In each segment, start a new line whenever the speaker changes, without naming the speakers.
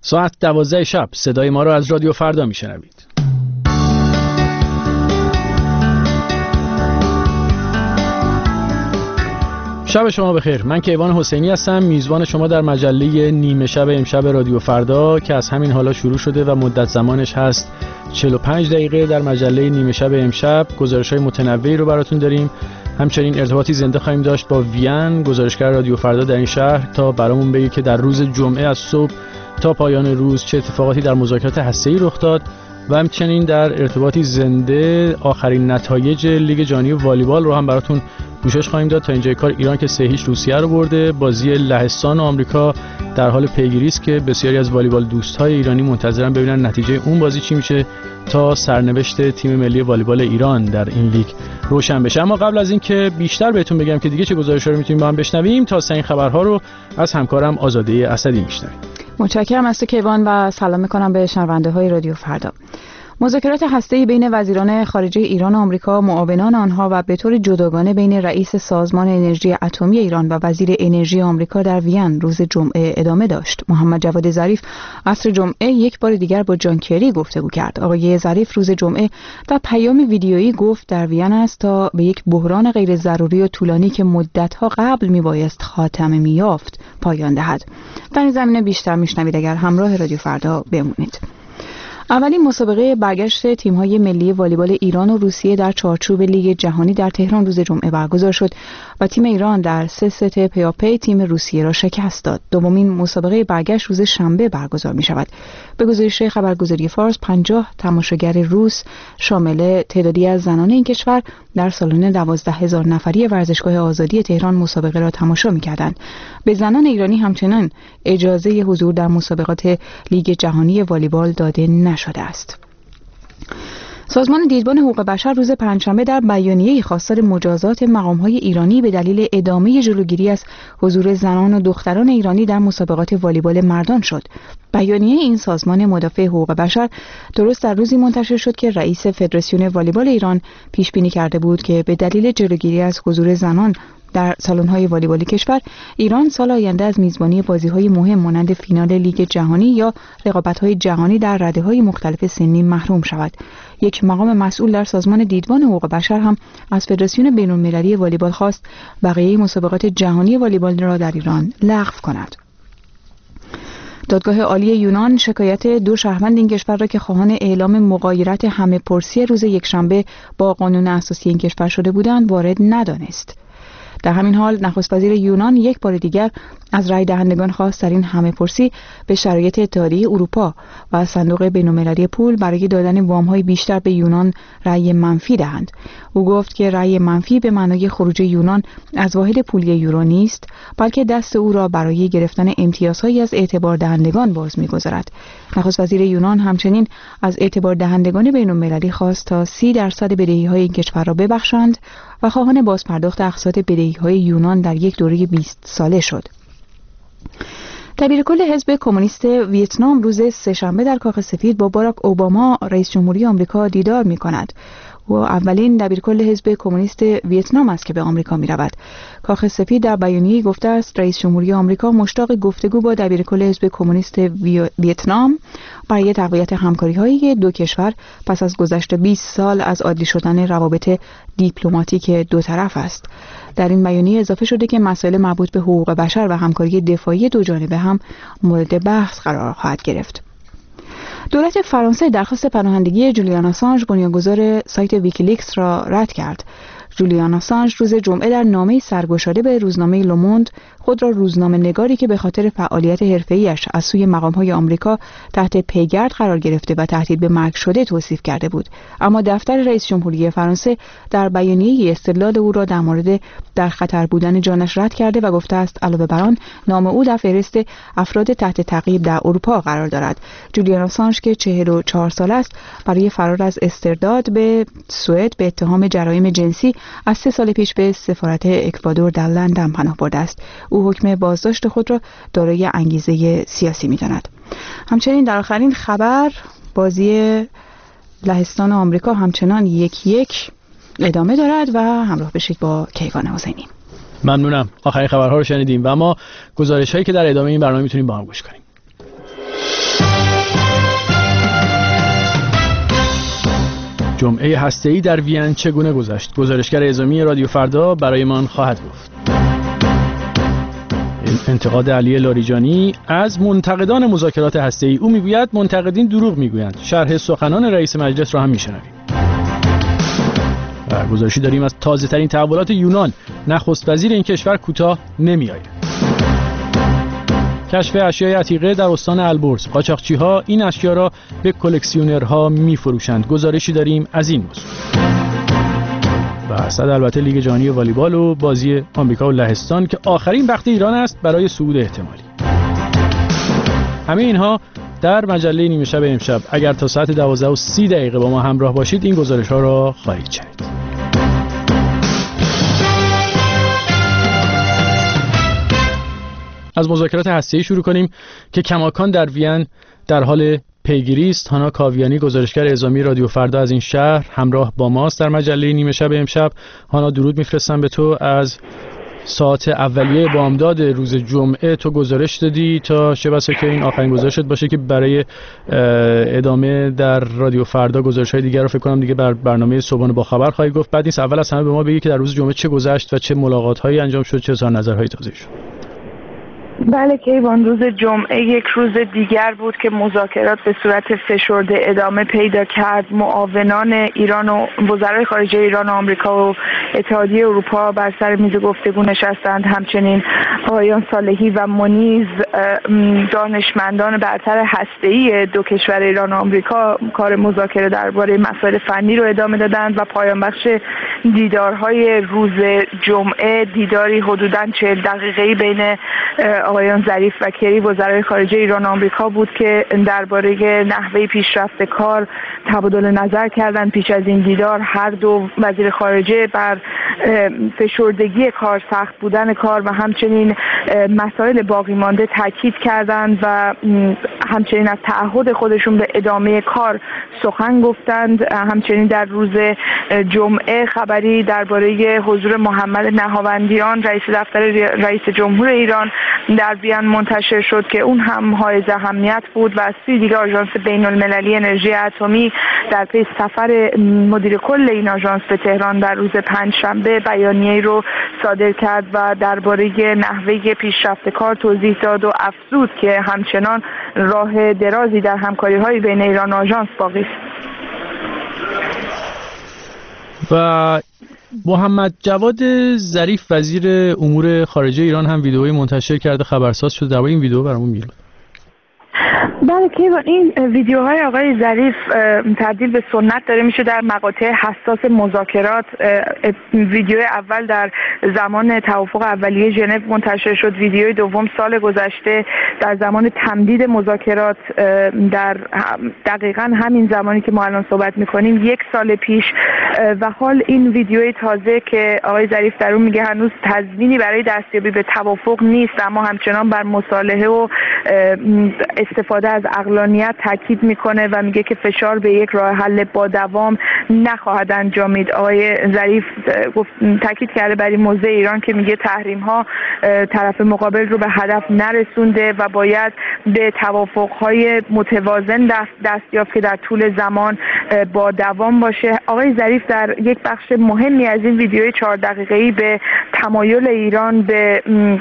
ساعت 12 شب صدای ما را از رادیو فردا میشنوید. شب شما بخیر. من کیوان حسینی هستم، میزبان شما در مجله نیمه شب امشب رادیو فردا که از همین حالا شروع شده و مدت زمانش هست 45 دقیقه. در مجله نیمه شب امشب گزارش‌های متنوعی رو براتون داریم. همچنین ارتباطی زنده خواهیم داشت با وین، گزارشگر رادیو فردا در این شهر، تا برامون بگه که در روز جمعه از صبح تا پایان روز چه اتفاقاتی در مذاکرات هسته‌ای رخ داد و همچنین در ارتباطی زنده آخرین نتایج لیگ جهانی والیبال رو هم براتون پوشش خواهیم داد. تا اینجای کار ایران که 3-0 روسیه رو برده. بازی لهستان و آمریکا در حال پیگیری است که بسیاری از والیبال دوست‌های ایرانی منتظرن ببینن نتیجه اون بازی چی میشه تا سرنوشت تیم ملی والیبال ایران در این لیگ روشن بشه. اما قبل از اینکه بیشتر بهتون بگم که دیگه چه گزارش‌ها رو میتونیم با هم بشنویم، تا این خبرها رو از همکارم آزاده اسدی میشنویم.
متشکرم از تو کیوان و سلام میکنم به شنونده‌های رادیو فردا. مذاکرات هسته‌ای بین وزیران خارجه ایران و آمریکا، معاونان آنها و به طور جداگانه بین رئیس سازمان انرژی اتمی ایران و وزیر انرژی آمریکا در وین روز جمعه ادامه داشت. محمد جواد ظریف عصر جمعه یک بار دیگر با جان کری گفتگو کرد. آقای ظریف روز جمعه در پیامی ویدیویی گفت در وین است تا به یک بحران غیر ضروری و طولانی که مدت‌ها قبل میبایست خاتمه می‌یافت پایان دهد. در این زمینه بیشتر میشنوید اگر همراه رادیو فردا بمونید. اولین مسابقه برگشت تیم‌های ملی والیبال ایران و روسیه در چارچوب لیگ جهانی در تهران روز جمعه برگزار شد و تیم ایران در 3 ست پیاپی تیم روسیه را شکست داد. دومین مسابقه برگشت روز شنبه برگزار می‌شود. به گزارش خبرگزاری فارس 50 تماشاگر روس شامل تعدادی از زنان این کشور در سالن 12,000 نفری ورزشگاه آزادی تهران مسابقه را تماشا می‌کردند. به زنان ایرانی همچنان اجازه حضور در مسابقات لیگ جهانی والیبال داده نشده است. سازمان دیدبان حقوق بشر روز پنجشنبه در بیانیه‌ای خواستار مجازات مقام‌های ایرانی به دلیل ادامه جلوگیری از حضور زنان و دختران ایرانی در مسابقات والیبال مردان شد. بیانیه این سازمان مدافع حقوق بشر درست در روزی منتشر شد که رئیس فدراسیون والیبال ایران پیش بینی کرده بود که به دلیل جلوگیری از حضور زنان در سالن‌های والیبالی کشور، ایران سال آینده از میزبانی بازی‌های مهم مانند فینال لیگ جهانی یا رقابت‌های جهانی در رده‌های مختلف سنی محروم شود. یک مقام مسئول در سازمان دیدبان حقوق بشر هم از فدراسیون بین‌المللی والیبال خواست بقیه مسابقات جهانی والیبال را در ایران لغو کند. دادگاه عالی یونان شکایت 2 شهروند این کشور را که خواهان اعلام مغایرت همه پرسی روز یکشنبه با قانون اساسی این کشور شده بودند وارد ندانست. در همین حال نخست وزیر یونان یک بار دیگر از رای دهندگان خواست در این همه پرسی به شرایط اتحادیه اروپا و صندوق بین‌المللی پول برای دادن وام‌های بیشتر به یونان رای منفی دهند. او گفت که رای منفی به معنای خروج یونان از واحد پولی یورو نیست، بلکه دست او را برای گرفتن امتیازهایی از اعتبار دهندگان باز می‌گذارد. نخست وزیر یونان همچنین از اعتبار دهندگان بین‌المللی خواست تا 30% بدهی‌های این کشور را ببخشند و خواهان بازپرداخت اقساط بدهی‌های یونان در یک دوره 20 ساله شد. دبیرکل حزب کمونیست ویتنام روز سه‌شنبه در کاخ سفید با باراک اوباما رئیس جمهوری آمریکا دیدار می‌کند. و اولین دبیرکل حزب کمونیست ویتنام است که به آمریکا می‌رود. کاخ سفید در بیانیه‌ای گفته است رئیس جمهوری آمریکا مشتاق گفتگو با دبیرکل حزب کمونیست ویتنام برای تقویت همکاری‌های دو کشور پس از گذشت 20 سال از عادی شدن روابط دیپلماتیک دو طرف است. در این بیانیه اضافه شده که مسائل مربوط به حقوق بشر و همکاری دفاعی دو جانبه هم مورد بحث قرار خواهد گرفت. دولت فرانسه درخواست پناهندگی جولیان آسانژ بنیانگذار سایت ویکیلیکس را رد کرد. جولیان آسانژ روز جمعه در نامه‌ای سرگشاده به روزنامه لوموند خود را روزنامه‌نگاری که به خاطر فعالیت حرفه‌ایش از سوی مقام‌های آمریکا تحت پیگرد قرار گرفته و تهدید به مرگ شده توصیف کرده بود. اما دفتر رئیس جمهوری فرانسه در بیانیه‌ای استدلال او را در مورد در خطر بودن جانش رد کرده و گفته است علاوه بر آن نام او در فهرست افراد تحت تعقیب در اروپا قرار دارد. جولیان آسانژ که 44 ساله است برای فرار از استرداد به سوئد به اتهام جرایم جنسی از 3 سال پیش به سفارت اکوادور در لندن پناه برده است. او حکم بازداشت خود را دارای انگیزه سیاسی می‌داند. همچنین در آخرین خبر بازی لهستان آمریکا همچنان 1-1 ادامه دارد و همراه بشید با کیوان حسینی.
ممنونم. آخرین خبرها رو شنیدیم و ما گزارش‌هایی که در ادامه این برنامه می‌تونیم با هم گوش کنیم. جمعه هسته‌ای در وین چگونه گذشت؟ گزارشگر اعزامی رادیو فردا برایمان خواهد گفت. انتقاد علی لاریجانی از منتقدان مذاکرات هسته‌ای. او میگوید منتقدین دروغ میگویند. شرح سخنان رئیس مجلس را هم میشنویم. و گزارشی داریم از تازه ترین تحولات یونان. نخست وزیر این کشور کوتاه نمی‌آید. کشف اشیاء عتیقه در استان البرز. قاچاقچی‌ها این اشیا را به کلکسیونرها می‌فروشند. گزارشی داریم از این موضوع. و صد البته لیگ جهانی والیبال و بازی آمریکا و لهستان که آخرین بخت ایران است برای صعود احتمالی. همه اینها در مجله نیمه شب امشب. اگر تا ساعت 12:30 با ما همراه باشید این گزارش‌ها را خواهید شنید. از مذاکرات هسته‌ای شروع کنیم که کماکان در وین در حال پیگیری است. هانا کاویانی گزارشگر اعزامی رادیو فردا از این شهر همراه با ماست در مجله نیمه شب امشب. هانا درود میفرستم به تو. از ساعت اولیه بامداد روز جمعه تو گزارش دادی تا چه بسا که این آخرین گزارشت باشه که برای ادامه در رادیو فردا گزارش‌های دیگر رو فکر کنم دیگه بر برنامه صبحانه با خبر خواهی گفت. بعد نیست اول از همه به ما بگی که در روز جمعه چه گذشت و چه ملاقات‌هایی انجام شد، چه اظهار نظرهایی تازه شد.
بله کیوان، روز جمعه یک روز دیگر بود که مذاکرات به صورت فشرده ادامه پیدا کرد. معاونان ایران و وزرای خارجه ایران و آمریکا و اتحادیه اروپا بر سر میز گفتگو نشستند. همچنین آقایان صالحی و منیز، دانشمندان برتر هسته‌ای دو کشور ایران و آمریکا، کار مذاکره درباره مسائل فنی رو ادامه دادند و پایان بخش دیدارهای روز جمعه دیداری حدوداً 40 دقیقه‌ای بین آقایان ظریف و کری وزرای خارجه ایران و آمریکا بود که درباره نحوه پیشرفت کار تبادل نظر کردند. پیش از این دیدار هر دو وزیر خارجه بر فشردگی کار، سخت بودن کار و همچنین مسائل باقی مانده تاکید کردند و همچنین از تعهد خودشون به ادامه کار سخن گفتند. همچنین در روز جمعه خبری درباره حضور محمد نهاوندیان رئیس دفتر رئیس جمهور ایران در وین منتشر شد که اون هم حائز اهمیت بود و از سوی دیگر آژانس بین‌المللی انرژی اتمی در پی سفر مدیر کل این آژانس به تهران در روز پنجشنبه بیانیه‌ای رو صادر کرد و درباره نحوه پیشرفت کار توضیح داد و افزود که همچنان راه درازی در همکاری‌های بین ایران و آژانس باقی است.
و محمد جواد ظریف وزیر امور خارجه ایران هم ویدئویی منتشر کرده، خبرساز شده. درباره این ویدئو برامون میگید؟
بله که این ویدیوهای آقای ظریف تبدیل به سنت داره میشه در مقاطع حساس مذاکرات. ویدیو اول در زمان توافق اولیه ژنو منتشر شد. ویدیوی دوم سال گذشته در زمان تمدید مذاکرات در دقیقاً همین زمانی که ما الان صحبت میکنیم 1 سال پیش. و حال این ویدیوی تازه که آقای ظریف در اون میگه هنوز تضمینی برای دستیابی به توافق نیست اما همچنان بر مصالحه و استفاده از عقلانیت تاکید میکنه و میگه که فشار به یک راه حل با دوام نخواهد انجامید. آقای ظریف تاکید کرده بر این موضوع ایران که میگه تحریم ها طرف مقابل رو به هدف نرسونده و باید به توافق های متوازن دست یافت که در طول زمان با دوام باشه. آقای ظریف در یک بخش مهمی از این ویدیوی 4 دقیقه‌ای به تمایل ایران به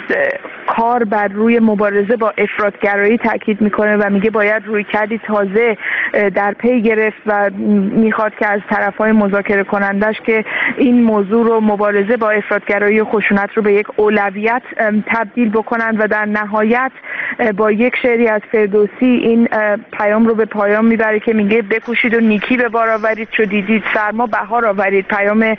کار بر روی مبارزه با افراطگرایی تاکید میکنه و میگه باید رویکردی تازه در پی گرفت و میخواد که از طرفهای مذاکره کنندش که این موضوع رو مبارزه با افراطگرایی و خشونت رو به یک اولویت تبدیل بکنند و در نهایت با یک شعری از فردوسی این پیام رو به پایان میبره که میگه بکوشید و نیکی به بار آورید چو دیدید سرما بهار آورید. پیام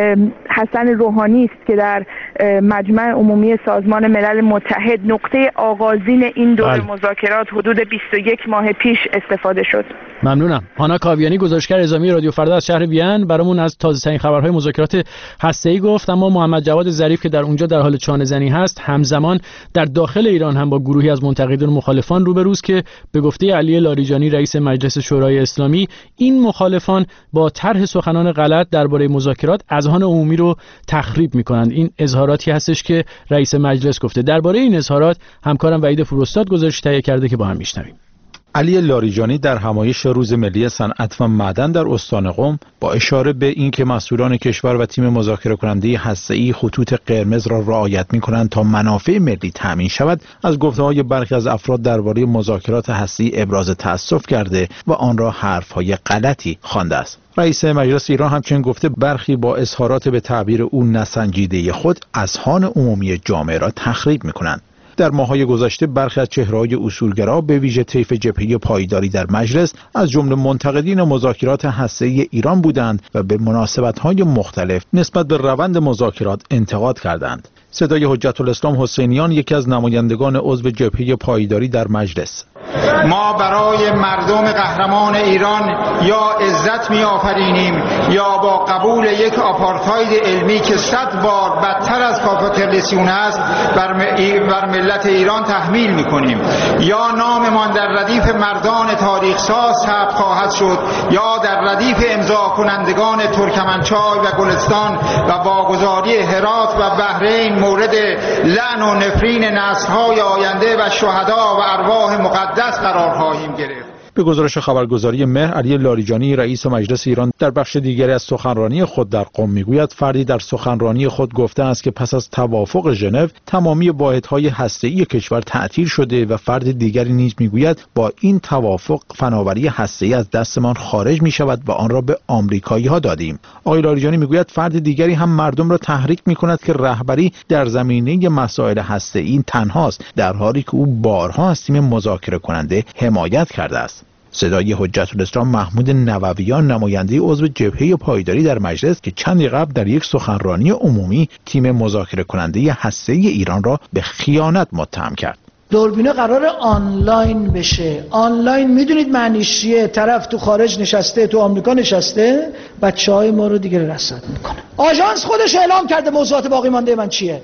حسن روحانی است که در مجمع عمومی سازمان ملل متحد نقطه آغازین این دور مذاکرات حدود 21 ماه پیش استفاده شد.
ممنونم. هانا کاویانی گزارشگر اعزامی رادیو فردا از شهر وین برامون از تازه ترین خبرهای مذاکرات هسته‌ای گفت. اما محمد جواد ظریف که در اونجا در حال چانه‌زنی هست همزمان در داخل ایران هم با گروهی از منتقدان و مخالفان روبروست که به گفته علی لاریجانی رئیس مجلس شورای اسلامی این مخالفان با طرح سخنان غلط درباره مذاکرات اذهان عمومی رو تخریب می‌کنند. این اظهاراتی هستش که رئیس مجلس گفته. درباره این اظهارات همکارم وحید فروستاد گزارش تهیه کرده که با هم میشنویم.
علی لاریجانی در همایش روز ملی صنعت و معدن در استان قم با اشاره به اینکه مسئولان کشور و تیم مذاکره کننده هسته‌ای خطوط قرمز را رعایت می‌کنند تا منافع ملی تامین شود، از گفته‌های برخی از افراد درباره مذاکرات هسته‌ای ابراز تأسف کرده و آن را حرف‌های غلطی خوانده است. رئیس مجلس ایران همچنین گفته برخی با اظهارات به تعبیر او نسنجیده خود اذهان عمومی جامعه را تخریب می‌کنند. در ماه‌های گذشته برخی از چهره‌های اصولگرا به ویژه طیف جبهه پایداری در مجلس از جمله منتقدین مذاکرات هسته‌ای ایران بودند و به مناسبت‌های مختلف نسبت به روند مذاکرات انتقاد کردند. صدای حجت الاسلام حسینیان، یکی از نمایندگان عضو جبهه پایداری در مجلس:
ما برای مردم قهرمان ایران یا عزت می آفرینیم یا با قبول یک آپارتاید علمی که 100 بار بدتر از کاپیتالیسم است بر ملت ایران تحمیل می کنیم، یا ناممان در ردیف مردان تاریخ ساز ثبت خواهد شد یا در ردیف امضا کنندگان ترکمنچای و گلستان و واگذاری هرات و بحرین مورد لعن و نفرین نسل‌های آینده و شهدا و ارواح مقدس قرار خواهیم گرفت.
به گزارش خبرگزاری مهر، علی لاریجانی رئیس مجلس ایران در بخش دیگری از سخنرانی خود در قم میگوید فردی در سخنرانی خود گفته است که پس از توافق ژنو تمامی واحدهای هسته‌ای کشور تعطیل شده و فرد دیگری نیز میگوید با این توافق فناوری هسته‌ای از دستمان خارج می شود و آن را به آمریکایی‌ها دادیم. آقای لاریجانی میگوید فرد دیگری هم مردم را تحریک می‌کند که رهبری در زمینه مسائل هسته‌ای تنهاست، در حالی که او بارها از تیم مذاکره کننده حمایت کرده است. صدای حجت الاسلام محمود نوویان، نماینده عضو جبهه پایداری در مجلس که چندی قبل در یک سخنرانی عمومی تیم مذاکره کننده هسته‌ای ایران را به خیانت متهم کرد.
دوربینه قرار آنلاین بشه. آنلاین میدونید معنیش چیه؟ طرف تو خارج نشسته، تو آمریکا نشسته، بچهای ما رو دیگه رصد میکنه. آژانس خودش اعلام کرده موضوعات باقی مانده من چیه.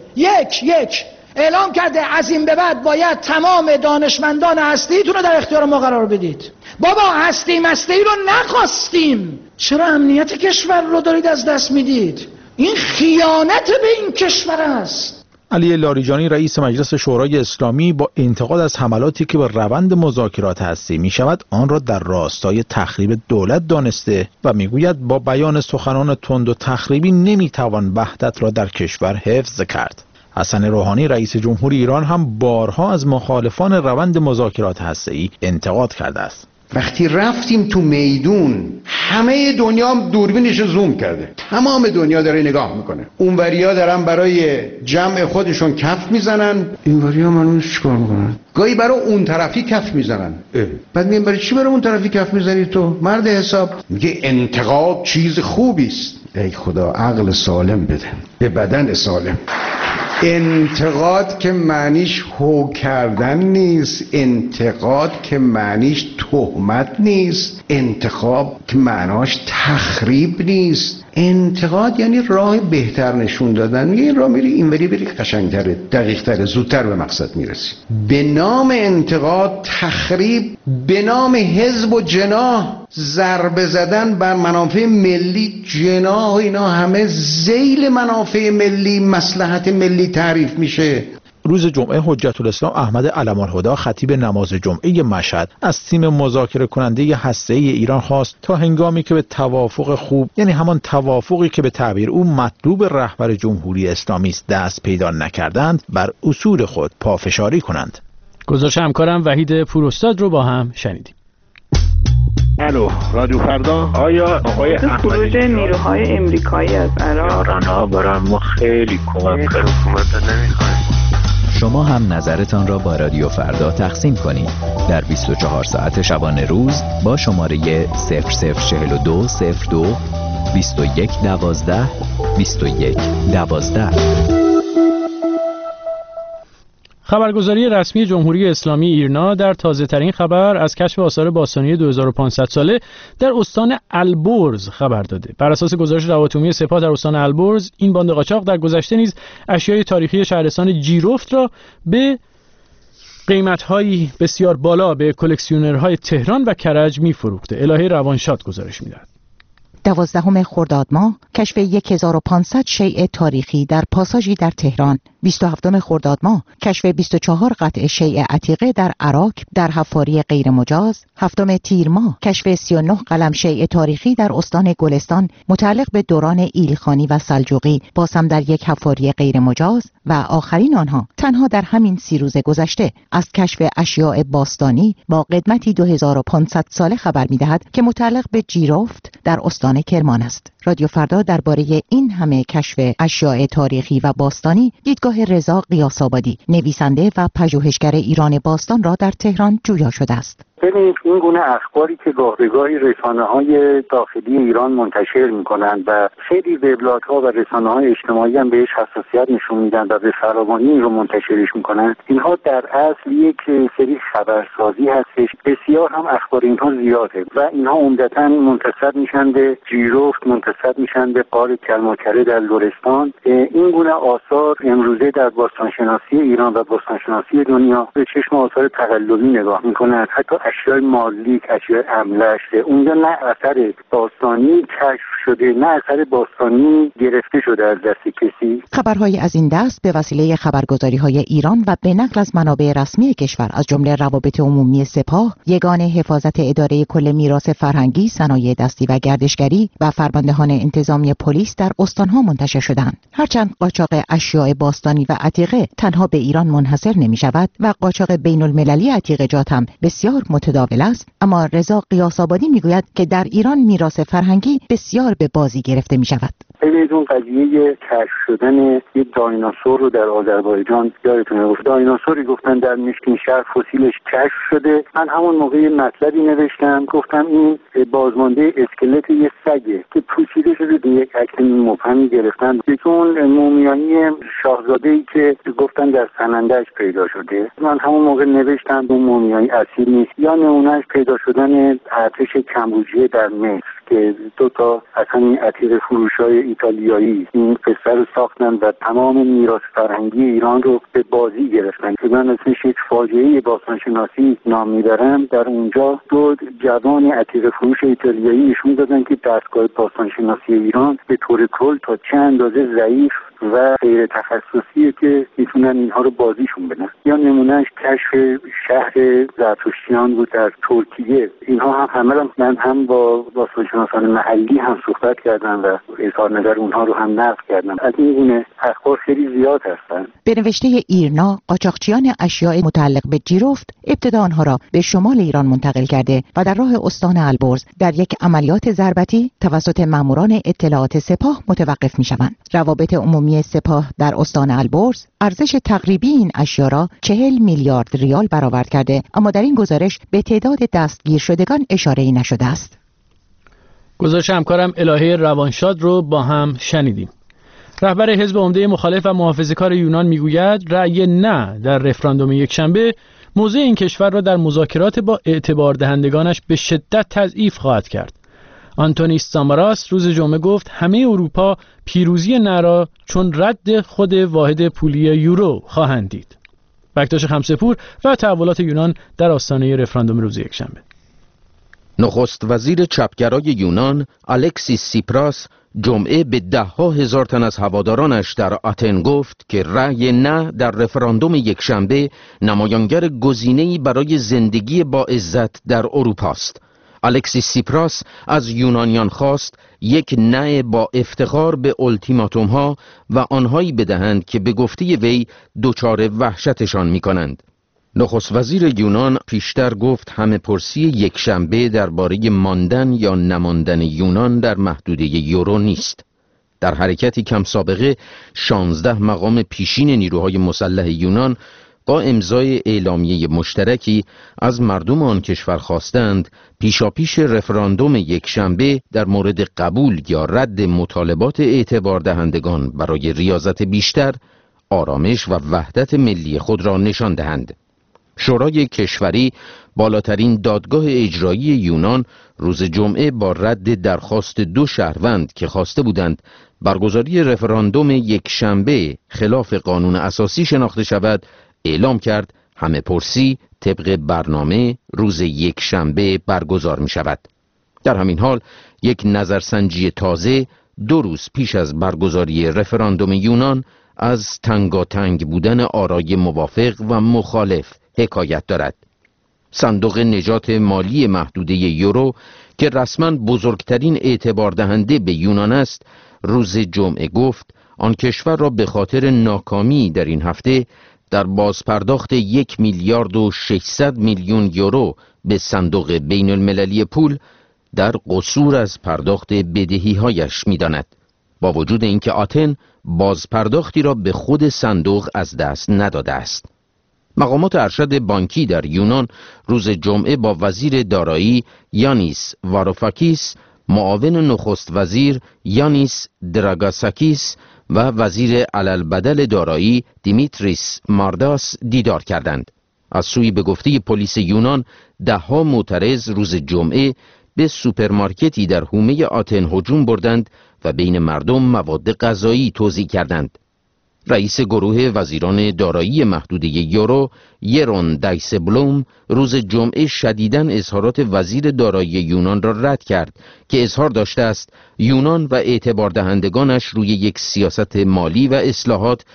یک اعلام کرده از این به بعد باید تمام دانشمندان هستیتون رو در اختیار ما قرار بدید. بابا هستی رو نخواستیم، چرا امنیت کشور رو دارید از دست میدید؟ این خیانت به این کشور است.
علی لاریجانی رئیس مجلس شورای اسلامی با انتقاد از حملاتی که به روند مذاکرات هسته‌ای می شود آن را در راستای تخریب دولت دانسته و میگوید با بیان سخنان تند و تخریبی نمیتوان وحدت را در کشور حفظ کرد. حسن روحانی رئیس جمهور ایران هم بارها از مخالفان روند مذاکرات هسته‌ای انتقاد کرده است.
وقتی رفتیم تو میدون همه دنیا هم دوربینش رو زوم کرده، تمام دنیا داره نگاه میکنه، اونوریا دارن برای جمع خودشون کف میزنن، اینوریا منو چیکار میکنن؟ گاهی برای اون طرفی کف میزنن. بعد میگم برای چی برای اون طرفی کف میزنی تو مرد حساب؟ میگه انتقاد چیز خوبی است. ای خدا عقل سالم بده به بدن سالم. انتقاد که معنیش هو کردن نیست، انتقاد که معنیش تهمت نیست، انتخاب که معناش تخریب نیست. انتقاد یعنی راه بهتر نشون دادن. میگه این راه میری اینوری بری قشنگتره، دقیقتره، زودتر به مقصد میرسی. به نام انتقاد تخریب، به نام حزب و جناح ضربه زدن بر منافع ملی. جناح و اینا همه ذیل منافع ملی، مصلحت ملی تعریف میشه.
روز جمعه حجت الاسلام احمد علم‌الهدی خطیب نماز جمعه مشهد از تیم مذاکره کننده هسته‌ای ایران خواست تا هنگامی که به توافق خوب، یعنی همان توافقی که به تعبیر او مطلوب رهبر جمهوری اسلامی است، دست پیدا نکردند، بر اصول خود پافشاری کنند.
گزارش همکارم وحید پوراستاد رو با هم شنیدیم.
الو رادیو فردا. آیا آقای
خروج نیروهای امریکایی از عراق
برای ما خیلی کمک کرد. حکومت نمیخوایم.
شما هم نظرتان را با رادیو فردا تقسیم کنید در 24 ساعت شبانه روز با شماره 0042 02 21 12 21 12.
خبرگزاری رسمی جمهوری اسلامی ایرنا در تازه‌ترین خبر از کشف آثار باستانی 2500 ساله در استان البرز خبر داده. بر اساس گزارش روابط عمومی سپاه در استان البرز، این باند قاچاق در گذشته نیز اشیای تاریخی شهرستان جیرفت را به قیمت‌های بسیار بالا به کلکسیونرهای تهران و کرج می‌فروخته. الهه روانشاد گزارش می‌دهد.
12 خرداد ماه کشف 1500 شیء تاریخی در پاساژی در تهران. 27 خرداد ماه کشف 24 قطعه شیء عتیقه در عراق در حفاری غیر مجاز. 7 تیر ماه کشف 39 قلم شیء تاریخی در استان گلستان متعلق به دوران ایلخانی و سلجوقی، باز هم در یک حفاری غیر مجاز. و آخرین آنها تنها در همین 30 روز گذشته از کشف اشیاء باستانی با قدمتی 2500 ساله خبر می‌دهد که متعلق به جیرفت در استان کرمان است. رادیو فردا درباره این همه کشف اشیاء تاریخی و باستانی دیدگاه رضا قیاس‌آبادی، نویسنده و پژوهشگر ایران باستان را در تهران جویا شده است.
ببینید، این گونه اخباری که گاه به گاهی رسانه‌های داخلی ایران منتشر می‌کنند و خیلی وبلاگ‌ها و رسانه‌های اجتماعی هم بهش حساسیت نشون میدن و به فراوانی این رو منتشرش می‌کنند، اینها در اصل یک سری خبرسازی هستش. بسیار هم اخبار اینها زیاده و اینها عمدتاً منتسب میشن به جیرفت، منتسب میشن به غار کلماکره در لرستان. این گونه آثار امروزه در باستانشناسی ایران و باستانشناسی دنیا به چشم آثار تقلبی نگاه می‌کنند. حتی اشیاء مالیک، اشیاء املش، اونجا نه اثر باستانی کشف شده، نه اثر باستانی گرفته شده از دست کسی.
خبرهای از این دست به وسیله خبرگزاری‌های ایران و به نقل از منابع رسمی کشور از جمله روابط عمومی سپاه، یگان حفاظت اداره کل میراث فرهنگی، صنایع دستی و گردشگری و فرماندهان انتظامی پلیس در استانها منتشر شدند. هرچند قاچاق اشیاء باستانی و عتیقه تنها به ایران منحصر نمی‌شود و قاچاق بین‌المللی عتیقه‌جات هم بسیار متداول است، اما رضا قیاس‌آبادی میگوید که در ایران میراث فرهنگی بسیار به بازی گرفته می شود.
ببینید، اون قضیه کشف شدن یک دایناسور رو در آذربایجان یادتونه، دایناسوری گفتن در مشکین شهر فسیلش کشف شده. من همون موقع مطلبی نوشتم، گفتم این بازمانده اسکلت یه سگه که پوسیده شده به یک عکس مبهمی گرفتن. یکی اون مومیایی شاهزاده‌ای که گفتن در سنندج پیدا شده. من همون موقع نوشتم اون مومیایی اصیل نیست، یا نمونهش پیدا شدن ارتش کمبوجیه در مصر که 2 تا از همین عتیقه فروشای ایتالیایی این پسر رو ساختن و تمام میراث فرهنگی ایران رو به بازی گرفتن که من اسمش یک فاجعه باستانشناسی نام میبرم. در اونجا 2 جوان عتیقه فروش ایتالیایی نشون دادن که دستگاه باستانشناسی ایران به طور کل تا چه اندازه ضعیف و غیر تخصصیه که میتونن اینها رو بازیشون بدن. یا نمونهش کشف شهر زرتشتیان بود در ترکیه. اینها هم من هم با باستانشناسان محلی هم صحبت کردم و اظهار نظر اونها رو هم نقل کردم. از این گونه اخبار خیلی زیاد هستن.
به نوشته ایرنا، قاچاقچیان اشیاء متعلق به جیرفت ابتدا آنها را به شمال ایران منتقل کرده و در راه استان البرز در یک عملیات ضربتی توسط ماموران اطلاعات سپاه متوقف می‌شوند. روابط عمومی سپاه در استان البرز ارزش تقریبی این اشیا را 40 میلیارد ریال برآورد کرده، اما در این گزارش به تعداد دستگیر شدگان اشاره‌ای نشده است.
گزارش همکارم الهه روانشاد رو با هم شنیدیم. رهبر حزب عمده مخالف و محافظه‌کار یونان میگوید رأی نه در رفراندوم یکشنبه موضع این کشور را در مذاکرات با اعتبار دهندگانش به شدت تضعیف خواهد کرد. آنتونیس ساماراس روز جمعه گفت همه اروپا پیروزی نه را چون رد خود واحد پولی یورو خواهند دید. بکتاش خمسه‌پور و تحولات یونان در آستانه رفراندوم روز یکشنبه.
نخست وزیر چپگرای یونان الکسیس سیپراس جمعه به 10,000 تن از هوادارانش در آتن گفت که رأی نه در رفراندوم یکشنبه نمایانگر گزینه‌ای برای زندگی با عزت در اروپا است. الکسیس سیپراس از یونانیان خواست یک نه با افتخار به التیماتوم ها و آنهایی بدهند که به گفته وی دچار وحشتشان می کنند. نخست وزیر یونان پیشتر گفت همه پرسی یکشنبه درباره ماندن یا نماندن یونان در محدوده یورو نیست. در حرکتی کم سابقه 16 مقام پیشین نیروهای مسلح یونان با امضای اعلامیه مشترکی از مردم آن کشور خواستند پیشاپیش رفراندوم یکشنبه در مورد قبول یا رد مطالبات اعتبار دهندگان برای ریاضت بیشتر، آرامش و وحدت ملی خود را نشان دهند. شورای کشوری، بالاترین دادگاه اجرایی یونان، روز جمعه با رد درخواست 2 شهروند که خواسته بودند برگزاری رفراندوم یکشنبه خلاف قانون اساسی شناخته شود، اعلام کرد همه پرسی طبق برنامه روز یکشنبه برگزار می شود. در همین حال یک نظرسنجی تازه 2 روز پیش از برگزاری رفراندوم یونان از تنگاتنگ بودن آرای موافق و مخالف حکایت دارد. صندوق نجات مالی محدوده یورو که رسما بزرگترین اعتبار دهنده به یونان است، روز جمعه گفت آن کشور را به خاطر ناکامی در این هفته در بازپرداخت 1 میلیارد و 600 میلیون یورو به صندوق بین المللی پول در قصور از پرداخت بدهی‌هایش می‌داند. با وجود اینکه آتن بازپرداختی را به خود صندوق از دست نداده است. مقامات ارشد بانکی در یونان روز جمعه با وزیر دارایی یانیس واروفاکیس، معاون نخست وزیر یانیس دراگاساکیس و وزیر علالبدل دارایی دیمیتریس مارداس دیدار کردند. از سوی به گفته پلیس یونان 10 معترض روز جمعه به سوپرمارکتی در حومه آتن هجوم بردند و بین مردم مواد غذایی توزیع کردند. رئیس گروه وزیران دارایی محدوده یورو یرون دایسبلوم روز جمعه شدیداً اظهارات وزیر دارایی یونان را رد کرد که اظهار داشته است یونان و اعتبار دهندگانش روی یک سیاست مالی و اصلاحات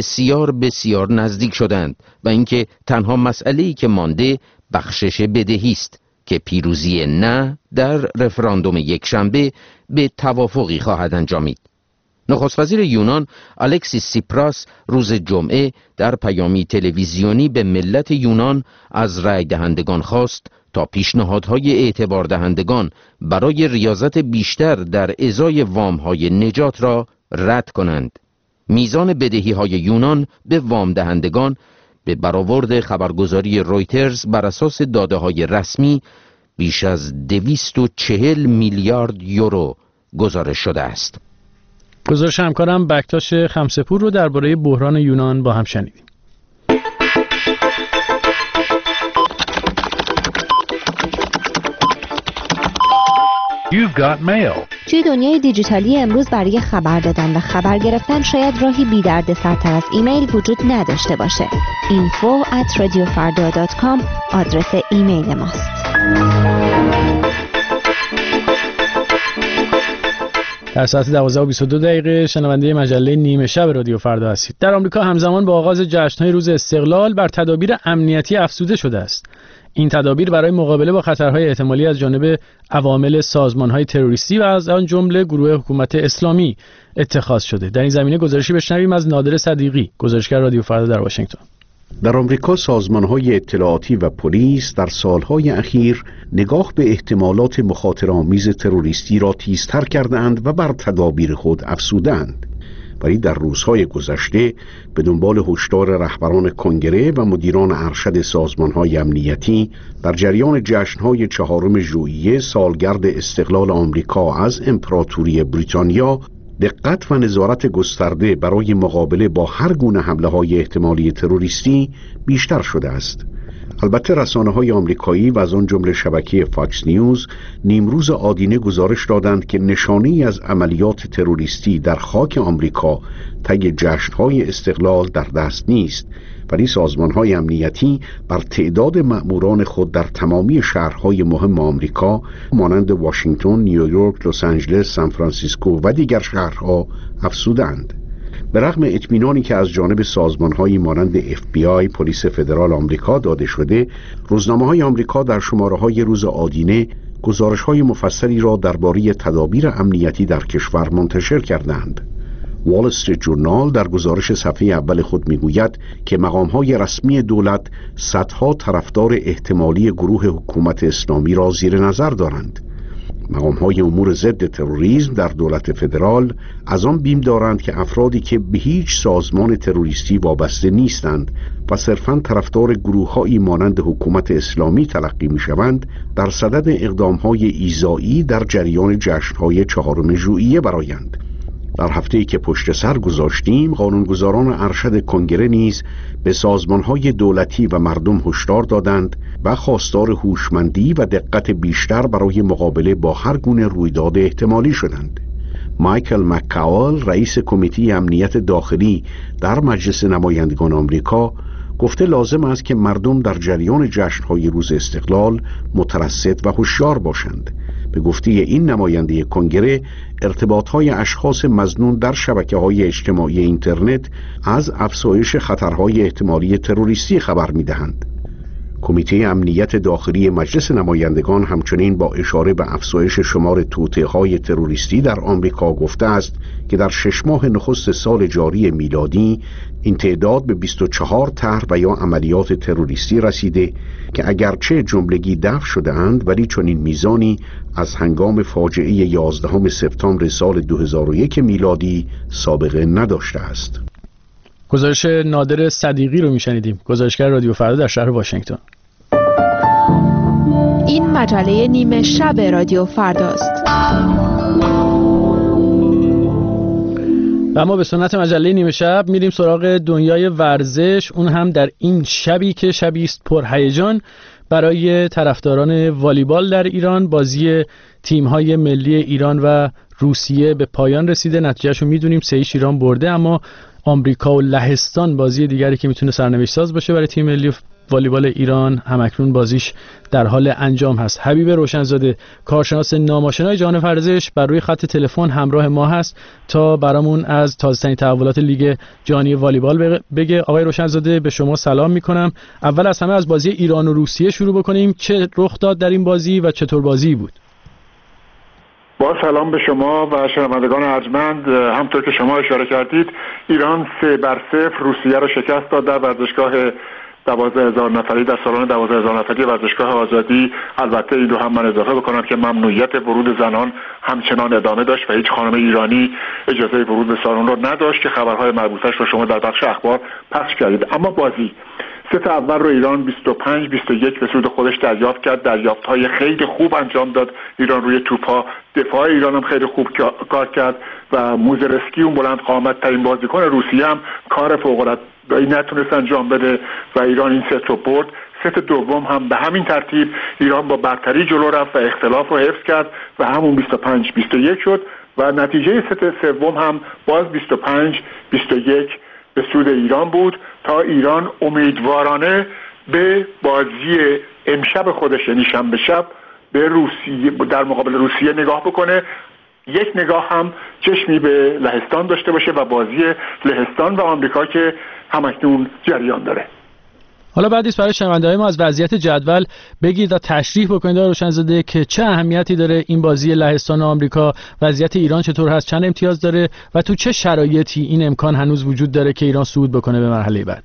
بسیار نزدیک شدند و اینکه تنها مسئله‌ای که مانده بخشش بدهی است که پیروزی نه در رفراندوم یکشنبه به توافقی خواهد انجامید. نخست وزیر یونان الکسیس سیپراس روز جمعه در پیامی تلویزیونی به ملت یونان از رای دهندگان خواست تا پیشنهادهای اعتبار دهندگان برای ریاضت بیشتر در ازای وام‌های نجات را رد کنند. میزان بدهی‌های یونان به وام دهندگان به برآورد خبرگزاری رویترز بر اساس داده‌های رسمی بیش از 240 میلیارد یورو گزارش شده است.
گزارش همکارم بکتاش خمسه‌پور رو درباره بحران یونان با هم شنیدیم.
You've got mail.
توی دنیای دیجیتالی امروز برای خبر دادن و خبر گرفتن شاید راهی بی دردسرتر از ایمیل وجود نداشته باشه. info@radiofarda.com آدرس ایمیل ماست.
در ساعت 12:22 شنونده مجله نیمه شب رادیو فردا هستید. در آمریکا همزمان با آغاز جشن‌های روز استقلال بر تدابیر امنیتی افزوده شده است. این تدابیر برای مقابله با خطرهای احتمالی از جانب عوامل سازمان‌های تروریستی و از آن جمله گروه حکومت اسلامی اتخاذ شده. در این زمینه گزارشی بشنویم از نادر صدیقی، گزارشگر رادیو فردا در واشنگتن.
در آمریکا سازمان‌های اطلاعاتی و پلیس در سالهای اخیر نگاه به احتمالات مخاطره‌آمیز تروریستی را تیزتر کردند و بر تدابیر خود افزودند. ولی در روزهای گذشته به دنبال هشدار رهبران کنگره و مدیران ارشد سازمان‌های امنیتی در جریان جشن‌های 4 ژوئیه سالگرد استقلال آمریکا از امپراتوری بریتانیا دقت و نظارت گسترده برای مقابله با هر گونه حمله‌های احتمالی تروریستی بیشتر شده است. البته رسانه‌های آمریکایی و از آن جمله شبکه فاکس نیوز نیمروز آدینه گزارش دادند که نشانه‌ای از عملیات تروریستی در خاک آمریکا طی جشن‌های استقلال در دست نیست، ولی سازمان‌های امنیتی بر تعداد مأموران خود در تمامی شهرهای مهم آمریکا مانند واشنگتن، نیویورک، لس آنجلس، سان فرانسیسکو و دیگر شهرها افزودند. به رغم اطمینانی که از جانب سازمان‌هایی مانند FBI، پلیس فدرال آمریکا داده شده، روزنامه‌های آمریکا در شماره‌های روز آدینه گزارش‌های مفصلی را درباره تدابیر امنیتی در کشور منتشر کردند. وال استریت جورنال در گزارش صفحه اول خود میگوید که مقام‌های رسمی دولت صدها طرفدار احتمالی گروه حکومت اسلامی را زیر نظر دارند. مقام‌های امور ضد تروریسم در دولت فدرال از آن بیم دارند که افرادی که به هیچ سازمان تروریستی وابسته نیستند و صرفاً طرفدار گروه‌هایی مانند حکومت اسلامی تلقی می‌شوند، در صدد اقدام‌های ایذایی در جریان جشن‌های 4 ژوئیه برآیند. در هفته‌ای که پشت سر گذاشتیم، قانونگذاران ارشد کنگره نیز به سازمان‌های دولتی و مردم هشدار دادند و خواستار هوشمندی و دقت بیشتر برای مقابله با هر گونه رویداد احتمالی شدند. مایکل مک‌کاول، رئیس کمیته امنیت داخلی در مجلس نمایندگان آمریکا، گفته لازم است که مردم در جریان جشن‌های روز استقلال مترصد و هوشیار باشند. به گفته این نماینده کنگره، ارتباطهای اشخاص مظنون در شبکه‌های اجتماعی اینترنت از افزایش خطرهای احتمالی تروریستی خبر می‌دهند. کمیته امنیت داخلی مجلس نمایندگان همچنین با اشاره به افزایش شمار توطئه‌های تروریستی در آمریکا گفته است که در 6 ماه نخست سال جاری میلادی این تعداد به 24 طرح و یا عملیات تروریستی رسیده که اگرچه جملگی دفع شده اند ولی چنین میزانی از هنگام فاجعه 11 سپتامبر سال 2001 میلادی سابقه نداشته است.
گزارش نادر صدیقی رو میشنیدیم، گزارشگر رادیو فردا در شهر واشنگتن.
این مجله نیمه شب رادیو فرداست.
و اما به سنت مجله نیمه شب میریم سراغ دنیای ورزش، اون هم در این شبی که شبی است پرهیجان برای طرفداران والیبال در ایران. بازی تیم‌های ملی ایران و روسیه به پایان رسیده، نتیجهشو میدونیم 3-0 ایران برده، اما آمریکا و لهستان بازی دیگری که میتونه سرنوشت ساز باشه برای تیم ملی والیبال ایران همکنون بازیش در حال انجام هست. حبیب روشنزاده، کارشناس ناماشنای جهان ورزش، بر روی خط تلفن همراه ما هست تا برامون از تازه‌ترین تحولات لیگ جهانی والیبال بگه. آقای روشنزاده به شما سلام میکنم. اول از همه از بازی ایران و روسیه شروع بکنیم. چه رخ داد در این بازی و چطور بازی بود؟
با سلام به شما و شنوندگان ارجمند. همطور که شما اشاره کردید ایران 3-0 روسیه را شکست داد در ورزشگاه 12,000 نفری، در سالن 12,000 نفری ورزشگاه آزادی. البته این رو هم من اضافه بکنم که ممنوعیت ورود زنان همچنان ادامه داشت و هیچ خانم ایرانی اجازه ورود به سالن را نداشت که خبرهای مربوطش رو شما در بخش اخبار پخش کردید. اما بازی ست اول رو ایران 25-21 به سود خودش دریافت کرد. دریافت‌های خیلی خوب انجام داد ایران روی توپ‌ها. دفاع ایران هم خیلی خوب کار کرد و موزرسکی اون بلند قامت ترین بازیکن روسیه هم کار فوق‌العاده‌ای نتونست انجام بده و ایران این ست رو برد. ست دوم هم به همین ترتیب ایران با برتری جلو رفت و اختلاف رو حفظ کرد و همون 25-21 شد و نتیجه ست سوم هم باز 25-21 به سود ایران بود تا ایران امیدوارانه به بازی امشب خودش، یعنی شنبه شب، به روسیه در مقابل روسیه نگاه بکنه، یک نگاه هم چشمی به لهستان داشته باشه و بازی لهستان و آمریکا که همکنون جریان داره.
حالا بعدیش برای شنونده‌های ما از وضعیت جدول بگید و تشریح بکنید آقای روشنزاده که چه اهمیتی داره این بازی لهستان و آمریکا، وضعیت ایران چطور هست، چند امتیاز داره و تو چه شرایطی این امکان هنوز وجود داره که ایران صعود بکنه به مرحله بعد؟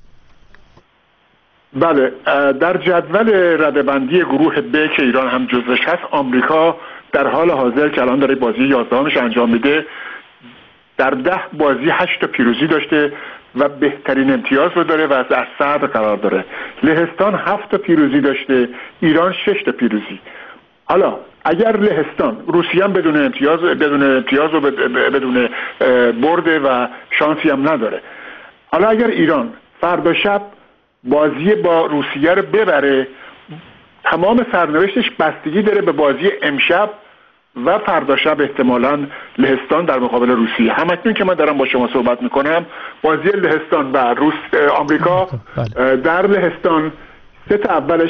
بله، در جدول رده‌بندی گروه ب که ایران هم جزوش هست، آمریکا در حال حاضر که الان داره بازی 11مش انجام میده در 10 بازی 8 تا پیروزی داشته و بهترین امتیاز رو داره و از صدر قرار داره. لهستان 7 تا پیروزی داشته، ایران 6 تا پیروزی. حالا اگر لهستان، روسیه هم بدون امتیاز و بدون برده و شانسی هم نداره. حالا اگر ایران فردا شب بازی با روسیه رو ببره، تمام سرنوشتش بستگی داره به بازی امشب و فردا شب احتمالاً لهستان در مقابل روسیه. همکنون که من دارم با شما صحبت میکنم بازی لهستان و آمریکا در لهستان ست اولش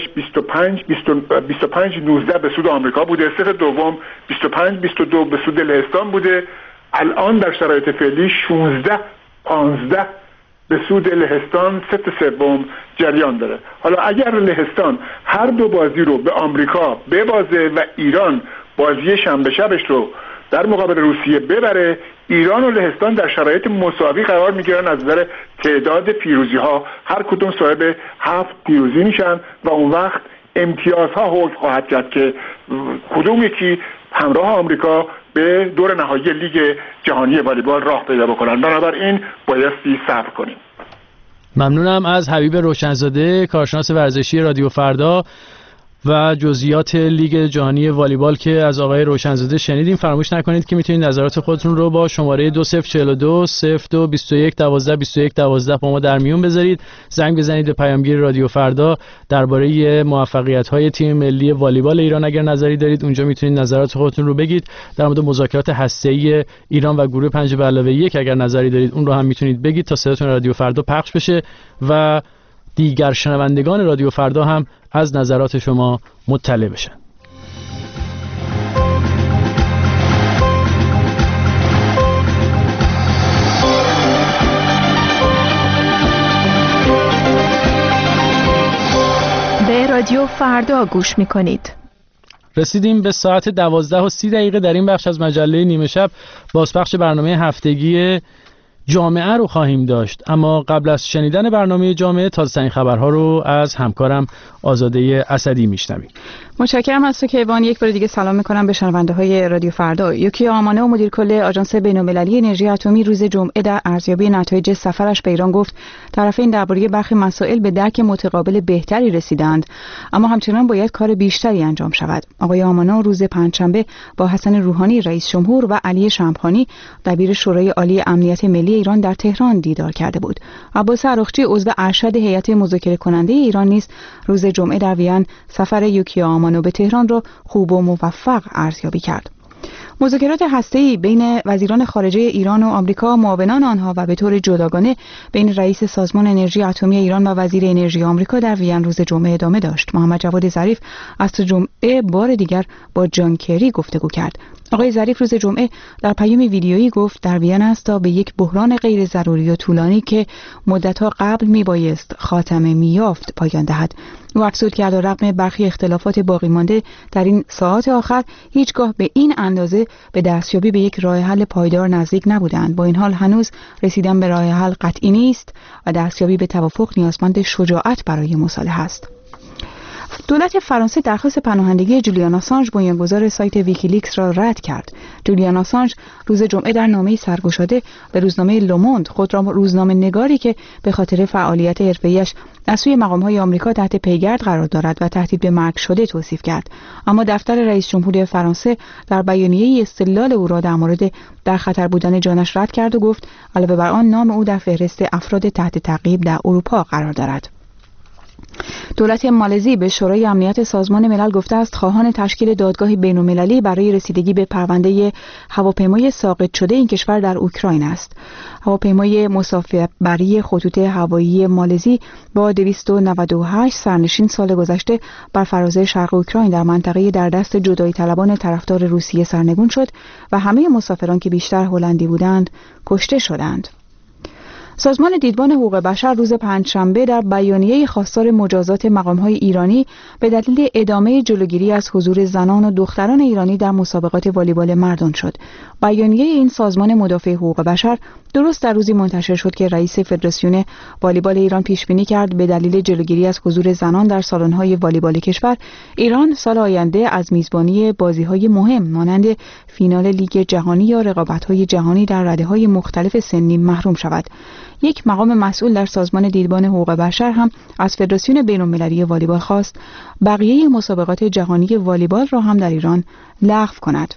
25-19 به سود آمریکا بوده، ست دوم 25-22 به سود لهستان بوده. الان در شرایط فعلی 16-15 به سود لهستان، ست سوم جریان داره. حالا اگر لهستان هر دو بازی رو به آمریکا ببازه و ایران بازی شنبه شبش رو در مقابل روسیه ببره، ایران و لهستان در شرایط مساوی قرار میگیرن از نظر تعداد پیروزی ها، هر کدوم صاحب 7 پیروزی میشن و اون وقت امتیازها حکم خواهد کرد که کدوم یکی همراه آمریکا به دور نهایی لیگ جهانی والیبال راه پیدا بکنن. بنابراین بایستی صبر کنیم.
ممنونم از حبیب روشنزاده، کارشناس ورزشی رادیو فردا و جزئیات لیگ جهانی والیبال که از آقای روشنزاده شنیدیم. فراموش نکنید که میتونید نظرات خودتون رو با شماره 2042 02 21 12 21 12 با ما در میون بذارید. زنگ بزنید به پیامگیر رادیو فردا درباره موفقیت‌های تیم ملی والیبال ایران اگر نظری دارید. اونجا میتونید نظرات خودتون رو بگید. در مورد مذاکرات هسته‌ای ایران و گروه 5+1 اگر نظری دارید اون رو هم میتونید بگید تا صداتون رادیو فردا پخش بشه و دیگر شنوندگان رادیو فردا هم از نظرات شما مطلع بشن.
رادیو فردا گوش می‌کنید.
رسیدیم به ساعت 12:30 در این بخش از مجله نیمه شب. بازپخش برنامه هفتگی جامعه رو خواهیم داشت، اما قبل از شنیدن برنامه جامعه تازه‌ترین خبرها رو از همکارم آزاده اسدی میشنویم.
متشکرم از تو کیوان. یک بار دیگه سلام میکنم به شنونده‌های رادیو فردا. یوکیو آمانو مدیر کل آژانس بین‌المللی انرژی اتمی روز جمعه در ارزیابی نتایج سفرش به ایران گفت طرفین درباره برخی مسائل به درک متقابل بهتری رسیدند، اما همچنان باید کار بیشتری انجام شود. آقای آمانو روز پنجشنبه با حسن روحانی رئیس جمهور و علی شمخانی دبیر شورای عالی امنیت ملی ایران در تهران دیدار کرده بود. عباس عراقچی عضو ارشد هیئت مذاکره کننده ایران نیز روز جمعه در وین سفر یوکیو آمانو به تهران را خوب و موفق ارزیابی کرد. مذاکرات هسته‌ای بین وزیران خارجه ایران و آمریکا، معاونان آنها و به طور جداگانه بین رئیس سازمان انرژی اتمی ایران و وزیر انرژی آمریکا در وین روز جمعه ادامه داشت. محمد جواد ظریف عصر جمعه بار دیگر با جان کری گفتگو کرد. آقای ظریف روز جمعه در پیام ویدیویی گفت در وین است تا به یک بحران غیر ضروری و طولانی که مدت‌ها قبل میبایست خاتمه میافت پایان دهد. او افزود که علیرغم برخی اختلافات باقی مانده در این ساعات آخر هیچگاه به این اندازه به دستیابی به یک راه حل پایدار نزدیک نبودند. با این حال هنوز رسیدن به راه حل قطعی نیست و دستیابی به توافق نیازمند شجاعت برای مصالحه است. دولت فرانسه درخواست پناهندگی جولیان آسانژ بنیانگذار سایت ویکیلیکس را رد کرد. جولیان آسانژ روز جمعه در نامه‌ای سرگشاده به روزنامه لوموند خود را روزنامه‌نگاری که به خاطر فعالیت حرفه‌ایش از سوی مقام‌های آمریکا تحت پیگرد قرار دارد و تهدید به مرگ شده توصیف کرد. اما دفتر رئیس جمهور فرانسه در بیانیه‌ای استدلال او را در مورد در خطر بودن جانش رد کرد و گفت علاوه بر آن نام او در فهرست افراد تحت تعقیب در اروپا قرار دارد. دولت مالزی به شورای امنیت سازمان ملل گفته است خواهان تشکیل دادگاهی بین‌المللی برای رسیدگی به پرونده هواپیمای ساقط شده این کشور در اوکراین است. هواپیمای مسافربری خطوط هوایی مالزی با 298 سرنشین سال گذشته بر فراز شرق اوکراین در منطقه در دست جدایی طلبان طرفدار روسیه سرنگون شد و همه مسافران که بیشتر هلندی بودند کشته شدند. سازمان دیدبان حقوق بشر روز پنجشنبه در بیانیه خواستار مجازات مقام‌های ایرانی به دلیل ادامه جلوگیری از حضور زنان و دختران ایرانی در مسابقات والیبال مردان شد. بیانیه این سازمان مدافع حقوق بشر درست در روزی منتشر شد که رئیس فدراسیون والیبال ایران پیش بینی کرد به دلیل جلوگیری از حضور زنان در سالن‌های والیبال کشور، ایران سال آینده از میزبانی بازی‌های مهم مانند فینال لیگ جهانی یا رقابت‌های جهانی در رده‌های مختلف سنی محروم شود. یک مقام مسئول در سازمان دیدبان حقوق بشر هم از فدراسیون بین‌المللی والیبال خواست بقیه مسابقات جهانی والیبال را هم در ایران لغو کند.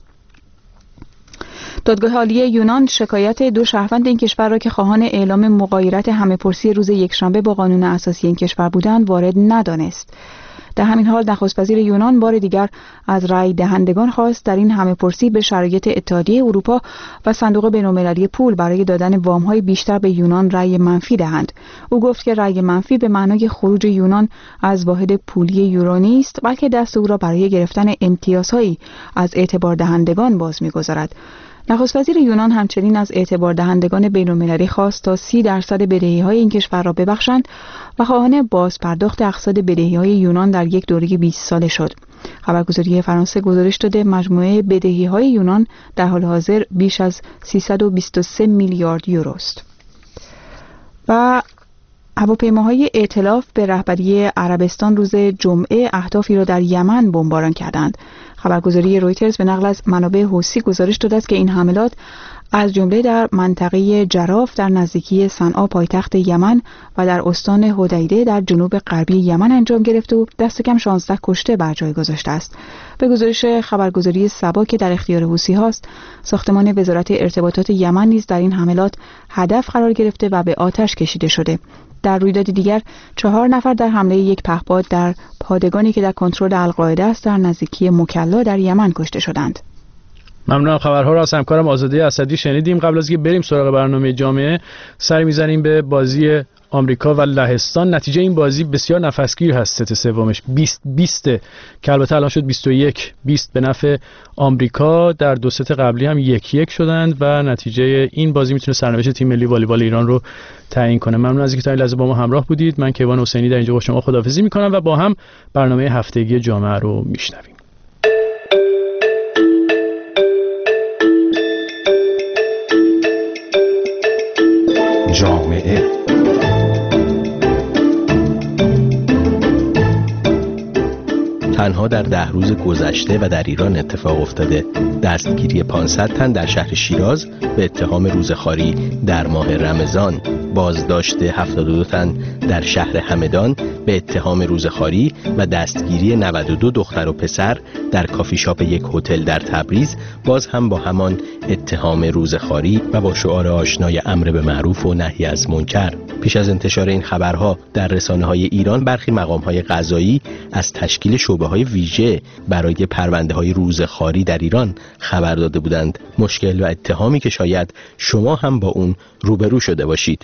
دادگاه عالی یونان شکایت دو شهروند این کشور را که خواهان اعلام مغایرت همه‌پرسی روز یکشنبه با قانون اساسی این کشور بودند وارد ندانست. در همین حال نخست وزیر یونان بار دیگر از رای دهندگان خواست در این همه‌پرسی به شرایط اتحادیه اروپا و صندوق بین‌المللی پول برای دادن وام‌های بیشتر به یونان رای منفی دهند. او گفت که رای منفی به معنای خروج یونان از واحد پولی یورو نیست، بلکه دست او را برای گرفتن امتیازهایی از اعتبار دهندگان باز می‌گذارد. نخست وزیر یونان همچنین از اعتبار دهندگان بین‌المللی خواست تا 30% بدهی‌های این کشور را ببخشند و خواهان باز پرداخت اقساط بدهی‌های یونان در یک دوره 20 ساله شد. خبرگزاری فرانسه گزارش داده مجموعه بدهی‌های یونان در حال حاضر بیش از 323 میلیارد یورو است. و هواپیماهای ائتلاف به رهبری عربستان روز جمعه اهدافی را در یمن بمباران کردند. خبرگزاری رویترز به نقل از منابع حوثی گزارش داده است که این حملات از جمله در منطقه جراف در نزدیکی صنعا پایتخت یمن و در استان حدیده در جنوب غربی یمن انجام گرفته و دست کم 16 کشته بر جای گذاشته است. به گزارش خبرگزاری سبا که در اختیار حوثی هاست، ساختمان وزارت ارتباطات یمن نیز در این حملات هدف قرار گرفته و به آتش کشیده شده. در رویداد دیگر 4 نفر در حمله یک پهپاد در پادگانی که در کنترل القاعده است در نزدیکی مکلا در یمن کشته شدند.
ممنونم. خبرها رو از همکارم آزاده اسدی شنیدیم. قبل از اینکه بریم سراغ برنامه جامعه، سری میزنیم به بازی آمریکا و لهستان. نتیجه این بازی بسیار نفسگیر هست. ست سومش 20 که البته الان شد 21-20 به نفع آمریکا. در دو ست قبلی هم 1-1 شدند و نتیجه این بازی میتونه سرنوشت تیم ملی والیبال ایران رو تعیین کنه. ممنون از اینکه تا این لحظه با ما همراه بودید. من کیوان حسینی در اینجا با شما خداحافظی میکنم و با هم برنامه هفتگی جامعه رو میشنویم.
جامعه
تنها در 10 روز گذشته و در ایران اتفاق افتاده دستگیری 500 تن در شهر شیراز به اتهام روزخواری در ماه رمضان، بازداشت 72 تن در شهر همدان به اتهام روزخواری و دستگیری 92 دختر و پسر در کافی شاپ یک هتل در تبریز، باز هم با همان اتهام روزخواری و با شعار آشنای امر به معروف و نهی از منکر. پیش از انتشار این خبرها در رسانه‌های ایران، برخی مقام‌های قضایی از تشکیل شعبه‌های ویژه برای پرونده‌های روزخواری در ایران خبر داده بودند. مشکل و اتهامی که شاید شما هم با اون روبرو شده باشید.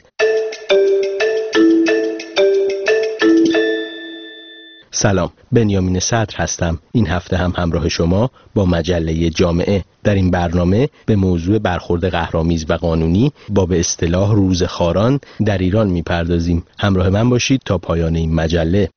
سلام، بنیامین صدر هستم. این هفته هم همراه شما با مجله جامعه. در این برنامه به موضوع برخورد قهرآمیز و قانونی با به اصطلاح روزخواران در ایران میپردازیم. همراه من باشید تا پایان این مجله.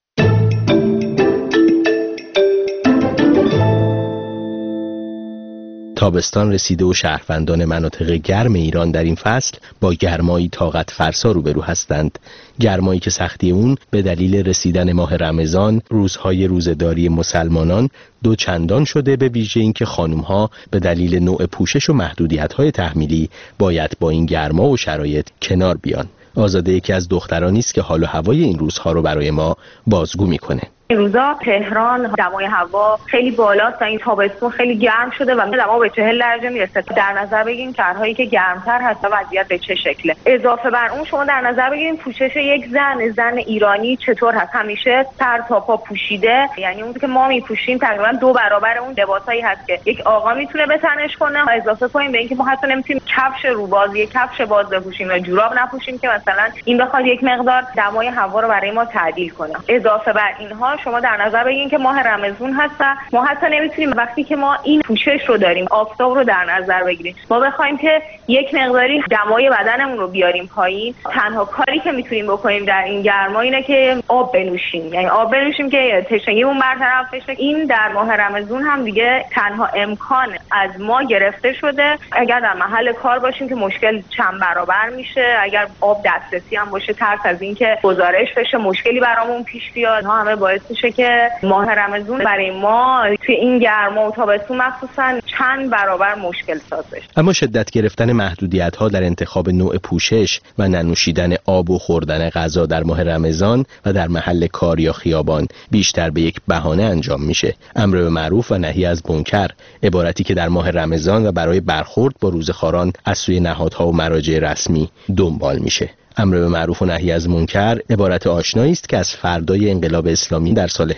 تابستان رسیده و شهروندان مناطق گرم ایران در این فصل با گرمایی طاقت فرسا روبرو هستند. گرمایی که سختی اون به دلیل رسیدن ماه رمضان، روزهای روزه‌داری مسلمانان دو چندان شده، به ویژه اینکه خانم‌ها به دلیل نوع پوشش و محدودیت‌های تحمیلی باید با این گرما و شرایط کنار بیان. آزاده یکی از دخترانی است که حال و هوای این روزها رو برای ما بازگو می‌کنه.
این روزا تهران دمای هوا خیلی بالاست و این تابستون خیلی گرم شده و دما به 40 درجه میرسه. در نظر بگیریم شهرهایی که گرمتر هست و وضعیت به چه شکله. اضافه بر اون شما در نظر بگیریم پوشش یک زن ایرانی چطور هست. همیشه سر تا پا پوشیده، یعنی اون که ما میپوشیم تقریبا 2 برابر اون لباسایی هست که یک آقا میتونه به تنش کنه. اضافه کنیم به اینکه ما حتی نمیتونیم کفش روباز، یک کفش باز بپوشیم و جوراب نپوشیم که مثلا این بخواد یک مقدار دمای هوا رو برای ما تعدیل کنه. اضافه بر اینها شما در نظر بگیرید که ماه رمضان هست و ما حتی نمیتونیم وقتی که ما این پوشش رو داریم، آفتاب رو در نظر بگیریم، ما بخوایم که یک مقداری دمای بدنمون رو بیاریم پایین، تنها کاری که میتونیم بکنیم در این گرما اینه که آب بنوشیم. یعنی آب بنوشیم که تشنگیمون برطرف بشه. این در ماه رمضان هم دیگه تنها امکان از ما گرفته شده. اگر در محل کار باشیم که مشکل چند برابر میشه، اگر آب دسترسی هم باشه ترس از این که گزارش بشه مشکلی برامون پیش بیاد، ها همه باعث میشه که ماه رمضان برای ما توی این گرما و تابستون مخصوصا چند برابر مشکل ساز بشه.
اما شدت گرفتن محدودیت‌ها در انتخاب نوع پوشش و ننوشیدن آب و خوردن غذا در ماه رمضان و در محل کار یا خیابان بیشتر به یک بهانه انجام میشه. امر به معروف و نهی از منکر، عبارتی که در ماه رمضان و برای برخورد با روزخواران از سوی نهادها و مراجع رسمی دنبال میشه. امر به معروف و نهی از منکر عبارت آشنایی است که از فردای انقلاب اسلامی در سال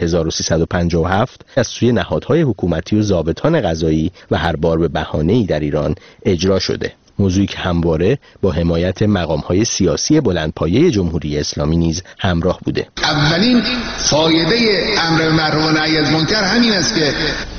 1357 از سوی نهادهای حکومتی و ضابطان قضایی و هر بار به بهانه‌ای در ایران اجرا شده. موضوعی که همواره با حمایت مقام‌های سیاسی بلندپایه جمهوری اسلامی نیز همراه بوده.
اولین فایده امر به معروف و نهی از منکر همین است که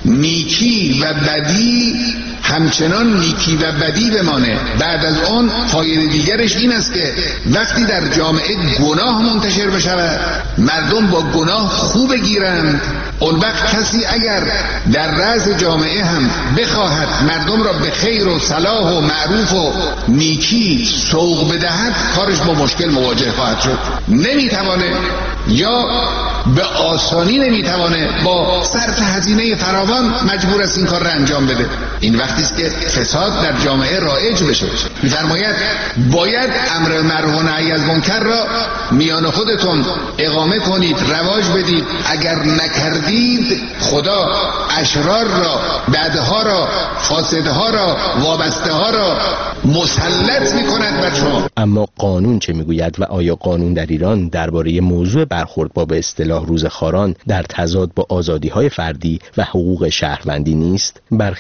نیکی و بدی همچنان نیکی و بدی بمانه. بعد از آن فایده دیگرش این است که وقتی در جامعه گناه منتشر بشود، مردم با گناه خوب گیرند، اون وقت کسی اگر در رأس جامعه هم بخواهد مردم را به خیر و صلاح و معروف و نیکی سوق بدهد، کارش با مشکل مواجه خواهد شد. نمیتوانه، یا به آسانی نمیتوانه، با صرف هزینه فراوان مجبور است این کار را انجام بده. این وقتی است که فساد در جامعه رایج بشه. می‌فرماید باید امر معروف و نهی از منکر را میان خودتون اقامه کنید، رواج بدید. اگر نکردید خدا اشرار را، بدها را، فاسدها را، وابسته ها را مسلط می‌کند بر شما.
اما قانون چه میگوید و آیا قانون در ایران درباره موضوع برخورد با به اصطلاح روزخواران در تضاد با آزادی‌های فردی و حقوق شهروندی نیست؟ برخی محاکم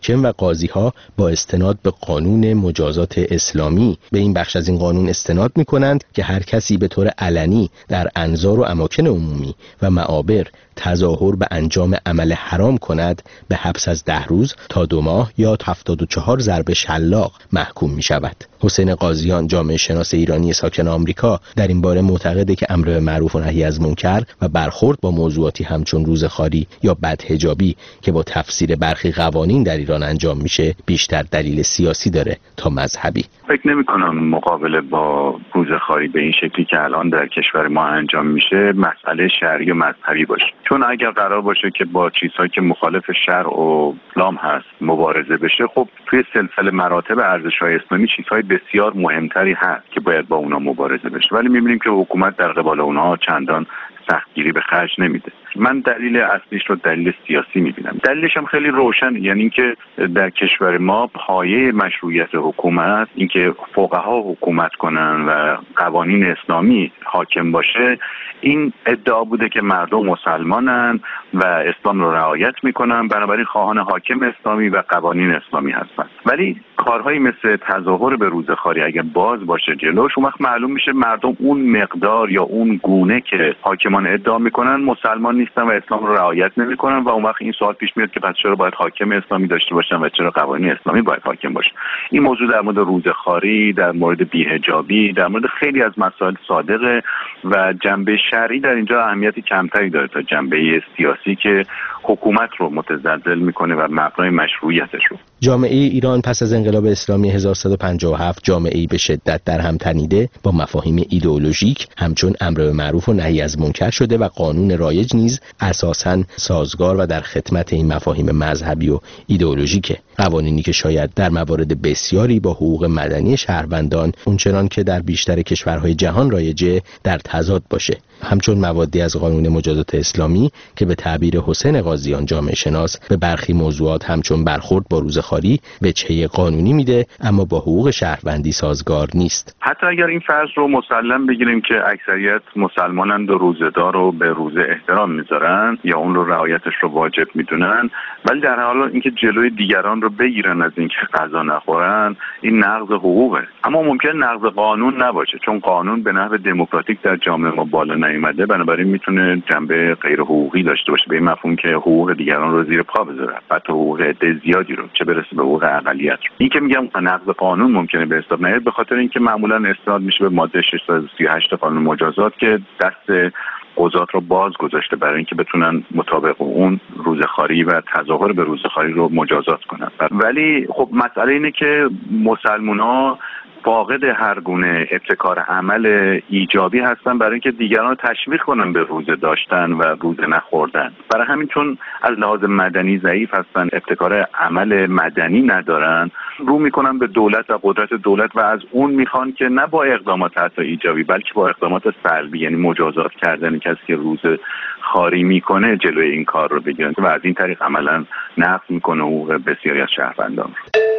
حاکم و قاضی‌ها با استناد به قانون مجازات اسلامی به این بخش از این قانون استناد می‌کنند که هر کسی به طور علنی در انظار و اماکن عمومی و معابر تظاهر به انجام عمل حرام کند به حبس از 10 روز تا 2 ماه یا 74 ضرب شلاق محکوم می شود. حسین قاضیان، جامعه شناس ایرانی ساکن آمریکا، در این باره معتقده که امر به معروف و نهی از منکر و برخورد با موضوعاتی همچون روزخواری یا بدحجابی که با تفسیر برخی قوانین در ایران انجام میشه بیشتر دلیل سیاسی داره تا مذهبی.
فکر نمی‌کنم مقابله با روزخواری به این شکلی که الان در کشور ما انجام میشه مسئله شرعی و مذهبی باشه. چون اگر قرار باشه که با چیزهایی که مخالف شرع و اسلام هست مبارزه بشه، خب توی سلسله مراتب ارزش‌های اسلامی چیزهای بسیار مهمتری هست که باید با اونا مبارزه بشه، ولی می‌بینیم که حکومت در قبال اونها چندان سختگیری به خرج نمیده. من دلیل اصلیش رو دلیل سیاسی میبینم. دلیلش هم خیلی روشن، یعنی اینکه در کشور ما پایه مشروعیت حکومت، اینکه فقها حکومت کنن و قوانین اسلامی حاکم باشه، این ادعا بوده که مردم مسلمانن و اسلام رو رعایت میکنن، بنابراین خواهان حاکم اسلامی و قوانین اسلامی هستن. ولی کارهایی مثل تظاهر به روزخواری اگه باز باشه جلوش، اون وقت معلوم میشه مردم اون مقدار یا اون گونه که حاکمان ادعا میکنن مسلمان نیستن و اسلام رو رعایت نمیکنن و اون وقت این سوال پیش میاد که پس چرا باید حاکم اسلامی داشته باشن و چرا قوانین اسلامی باید حاکم باشه. این موضوع در مورد روزخواری، در مورد بی‌حجابی، در مورد خیلی از مسائل صادقه و جنبه شرعی در اینجا اهمیتی کمتری داره تا جنبه سیاسی که حکومت رو متزلزل میکنه و مبنای مشروعیتش رو.
جامعه ایران پس از انقلاب اسلامی 1157 جامعه‌ای به شدت در هم تنیده با مفاهیم ایدئولوژیک همچون امر به معروف و نهی از منکر شده و قانون رایج نیز اساساً سازگار و در خدمت این مفاهیم مذهبی و ایدئولوژیکه. قوانینی که شاید در موارد بسیاری با حقوق مدنی شهروندان اونچنان که در بیشتر کشورهای جهان رایجه در تضاد باشه، همچون موادی از قانون مجازات اسلامی که به تعبیر حسین قاضیان جامعه شناس به برخی موضوعات همچون برخورد با روزخواری وجهه قانونی میده اما با حقوق شهروندی سازگار نیست.
حتی اگر این فرض رو مسلم بگیریم که اکثریت مسلمانند و روزه‌دار رو به روزه احترام میذارن یا اون رو رعایتش رو واجب میدونن، ولی در حال اینکه جلوی دیگران رو بگیرن از اینکه غذا نخورن، این نقض حقوقه. اما ممکن نقض قانون نباشه، چون قانون به نحو دموکراتیک در جامعه ما بالا نیامده، بنابراین میتونه جنبه غیر حقوقی داشته باشه، به این مفهوم که حقوق دیگران رو زیر پا بذاره، حتی حقوق عده زیادی رو، چه برسه به حقوق اقلیت رو. این که میگم نقض قانون ممکنه به حساب نیاد به خاطر اینکه معمولا استناد میشه به ماده 638 قانون مجازات که دست قضات رو باز گذاشته برای اینکه بتونن مطابق اون روزخواری و تظاهر به روزخواری رو مجازات کنن. ولی خب مسئله اینه که مسلمان‌ها فاقد هر گونه ابتکار عمل ایجابی هستن برای اینکه دیگران رو تشویق کنن به روزه داشتن و روزه نخوردن. برای همین چون از لحاظ مدنی ضعیف هستن، ابتکار عمل مدنی ندارن، رو میکنن به دولت و قدرت دولت و از اون میخوان که نه با اقدامات حتی ایجابی بلکه با اقدامات سلبی، یعنی مجازات کردن کسی که روزه خواری میکنه جلوی این کار رو بگیرن و از این طریق عملا نقض میکنه حقوق بسیاری از شهروندان.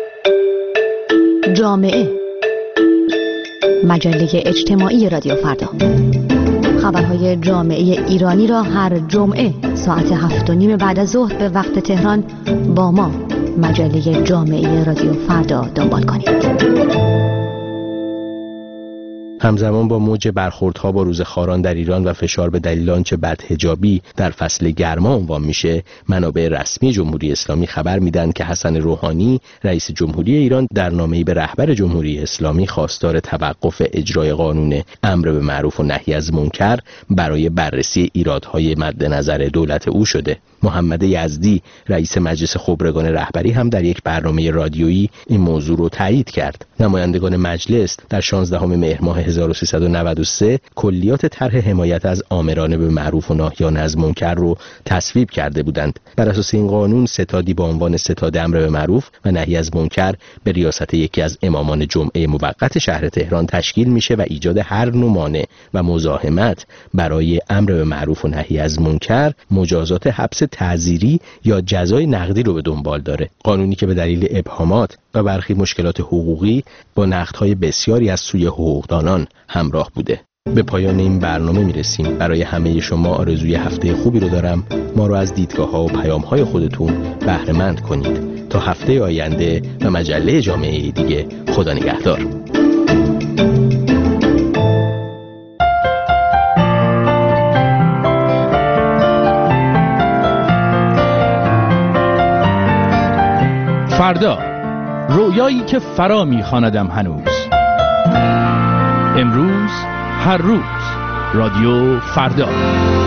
جامعه، مجله اجتماعی رادیو فردا. خبرهای جامعه ایرانی را هر جمعه ساعت 7:30 بعد از ظهر به وقت تهران با ما مجله جامعه رادیو فردا دنبال کنید.
همزمان با موج برخوردها با روزخواران در ایران و فشار به دلیل آنچه بدحجابی در فصل گرما عنوان میشه، منابع رسمی جمهوری اسلامی خبر میدن که حسن روحانی رئیس جمهوری ایران در نامه‌ای به رهبر جمهوری اسلامی خواستار توقف اجرای قانون امر به معروف و نهی از منکر برای بررسی ایرادهای مد نظر دولت او شده. محمد یزدی رئیس مجلس خبرگان رهبری هم در یک برنامه رادیویی این موضوع رو تایید کرد. نمایندگان مجلس در 16 مهر ماه 1393 کلیات طرح حمایت از آمران به معروف و ناهیان از منکر رو تصویب کرده بودند. بر اساس این قانون ستادی با عنوان ستاد امر به معروف و نهی از منکر به ریاست یکی از امامان جمعه موقت شهر تهران تشکیل میشه و ایجاد هر نوع مانع و مزاحمت برای امر به معروف و نهی از منکر مجازات حبس تعزیری یا جزای نقدی رو به دنبال داره. قانونی که به دلیل ابهامات و برخی مشکلات حقوقی با نقدهای بسیاری از سوی حقوقدانان همراه بوده. به پایان این برنامه میرسیم. برای همه شما آرزوی هفته خوبی رو دارم. ما رو از دیدگاه‌ها و پیام‌های خودتون بهره مند کنید. تا هفته آینده و مجله جامعه دیگه، خدا نگهدار.
فردا، رویایی که فرا می‌خواندم هنوز. امروز، هر روز، رادیو فردا.